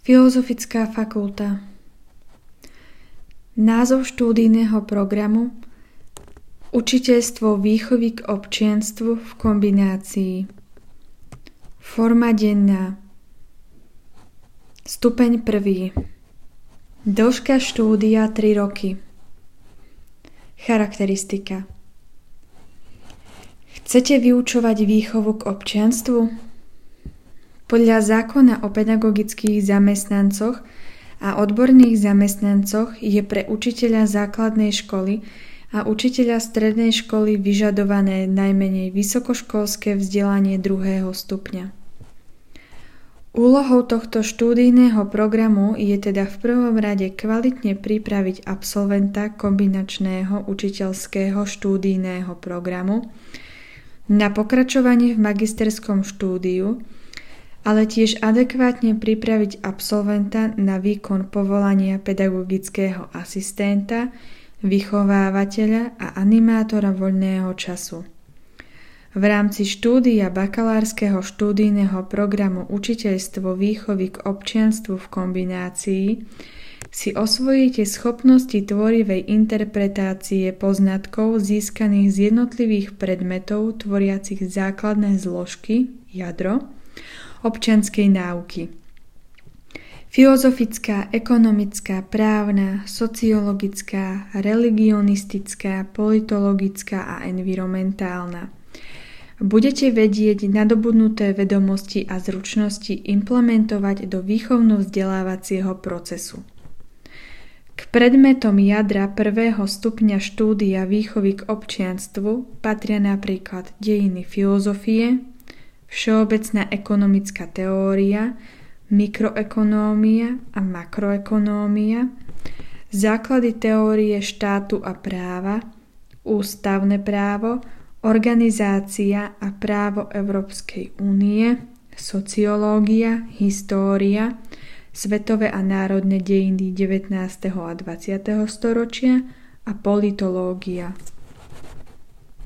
Filozofická fakulta. Názov štúdijného programu Učiteľstvo výchovy k občianstvu v kombinácii. Forma denná. Stupeň 1. Dĺžka štúdia 3 roky. Charakteristika. Chcete vyučovať výchovu k občianstvu? Podľa zákona o pedagogických zamestnancoch a odborných zamestnancoch je pre učiteľa základnej školy a učiteľa strednej školy vyžadované najmenej vysokoškolské vzdelanie 2. stupňa. Úlohou tohto štúdijného programu je teda v prvom rade kvalitne pripraviť absolventa kombinačného učiteľského štúdijného programu na pokračovanie v magisterskom štúdiu, ale tiež adekvátne pripraviť absolventa na výkon povolania pedagogického asistenta, vychovávateľa a animátora voľného času. V rámci štúdia bakalárskeho štúdijného programu Učiteľstvo výchovy k občianstvu v kombinácii si osvojíte schopnosti tvorivej interpretácie poznatkov získaných z jednotlivých predmetov tvoriacich základné zložky, jadro, občianskej náuky. Filozofická, ekonomická, právna, sociologická, religionistická, politologická a environmentálna. Budete vedieť nadobudnuté vedomosti a zručnosti implementovať do výchovno-vzdelávacieho procesu. K predmetom jadra 1. stupňa štúdia výchovy k občianstvu patria napríklad dejiny filozofie, všeobecná ekonomická teória, mikroekonómia a makroekonómia, základy teórie štátu a práva, ústavné právo, organizácia a právo Európskej únie, sociológia, história, svetové a národné dejiny 19. a 20. storočia a politológia.